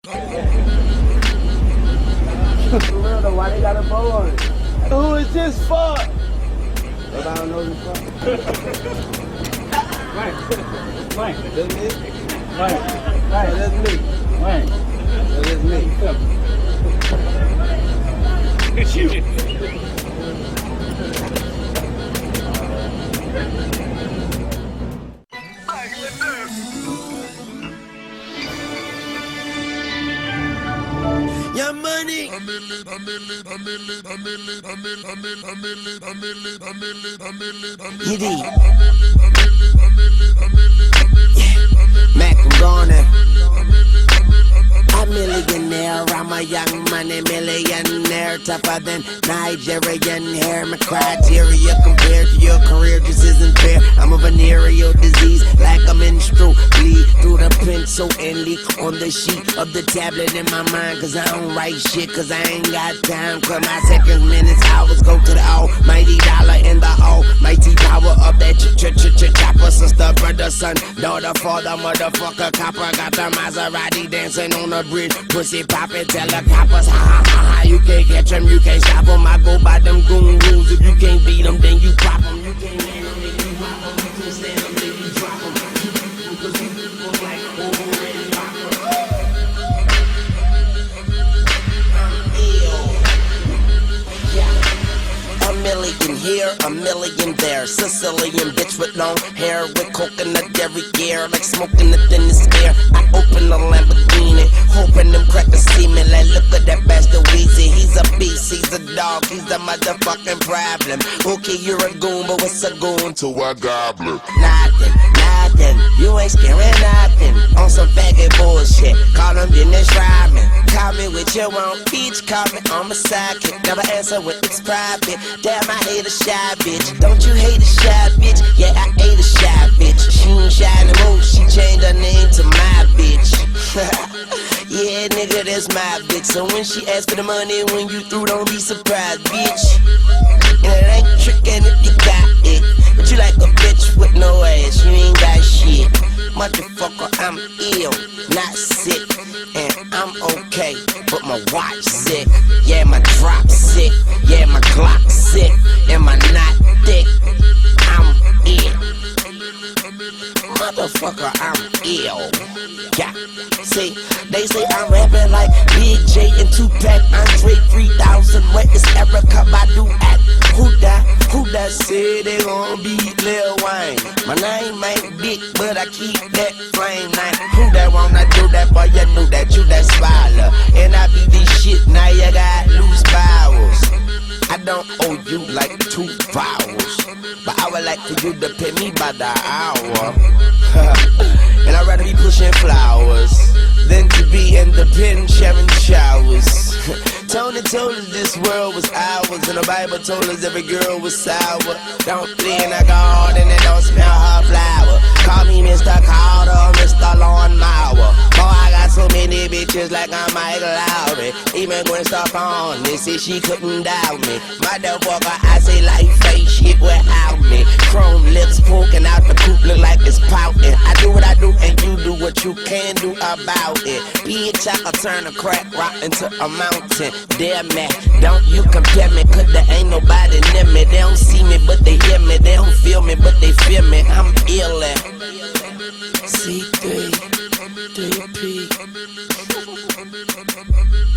For real though, why they got a bow on it? Who is this for? Nobody don't know who's for. Wayne. That's me? Wayne. That's me. Wayne. That's me. Your money. Mac, I'm gonna. A millionaire, I'm a young money millionaire, tougher than Nigerian hair. My criteria compared to your career just isn't fair. I'm a venereal disease, like a menstrual bleed through the pencil and leak on the sheet of the tablet in my mind. Cause I don't write shit, cause I ain't got time. Cause my seconds, minutes, hours go to the almighty dollar in the almighty power of that chopper. Sister, brother, son, daughter, father, motherfucker, copper. Got the Maserati dancing on the bridge, pussy poppin', tell the coppers, ha ha ha ha. You can't catch them, you can't stop them. I go by them goon rules. If you can't beat them, then you pop them. You can't land them, then you rock them. You can't stand them, then you drop them. Cause you look like over and popper. I'm ill. Yeah. A million here, a million there. Sicilian bitch with long hair, with coconut every year, like smoking it in the air. I open the Lamborghini, hoping them crackers see me. Like, look at that bastard Weezy. He's a beast, he's a dog, he's a motherfucking problem. Okay, you're a goon, but what's a goon to a goblin? Nothing, nothing, you ain't scaring nothing. On some faggot bullshit, call him Dennis Rodman. Call me with your own peach, call me on my sidekick. Never answer when it's private. Damn, I hate a shy bitch. Don't you hate a shy bitch? Yeah, I hate a shy bitch. She ain't shy no more, she changed her name to my bitch. Yeah, nigga, that's my bitch. So when she asks for the money, when you through, don't be surprised, bitch. And it ain't trickin' if you got it, but you like a bitch with no ass, you ain't got shit. Motherfucker, I'm ill, not sick, and I'm okay, but my watch sick. Yeah, my drop sick, yeah, my Glock sick, and my knot thick. I'm ill. Motherfucker, I'm ill. Yeah, see, they say I'm rapping like Big J and Tupac, Andre 3000. Where is Erica Badu at? Who that said they gon' beat Lil Wayne? My name ain't big, but I keep that flame name. Who that wanna do that, boy? You knew that, you that spoiler. And I be this shit, now you got loose bowels. I don't owe you like 2 vowels, but I would like for you to pay me by the hour. And I'd rather be pushing flowers than to be in the pen sharing showers. Tony told us this world was ours, and the Bible told us every girl was sour. Don't clean a garden and don't smell her flower. Call me Mr. Carter or Mr. Lawnmower. Boy, I got so many bitches like I'm Mike Lowry. Even Gwen Stefani, they say she couldn't doubt me. Motherfucker, I say life ain't shit without me. Chrome lips poking out the coop, look like it's pouting. I do what I do and you do what you can do about it. Bitch, I can turn a crack rock into a mountain. Damn man, don't you compare me, cause there ain't nobody near me. They don't see me, but they hear me. They don't feel me, but they feel me. I'm ill at C3, 3P.